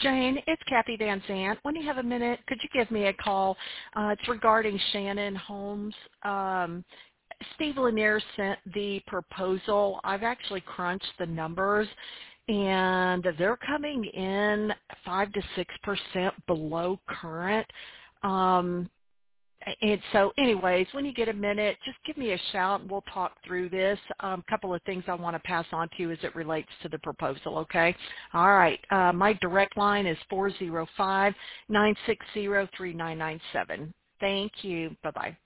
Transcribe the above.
Jane, it's Kathy Van Zant. When you have a minute, could you give me a call? It's regarding Shannon Holmes. Steve Lanier sent the proposal. I've actually crunched the numbers, and they're coming in 5 to 6% below current. And so anyways, when you get a minute, just give me a shout and we'll talk through this. A couple of things I want to pass on to you as it relates to the proposal, okay? All right. My direct line is 405-960-3997. Thank you. Bye-bye.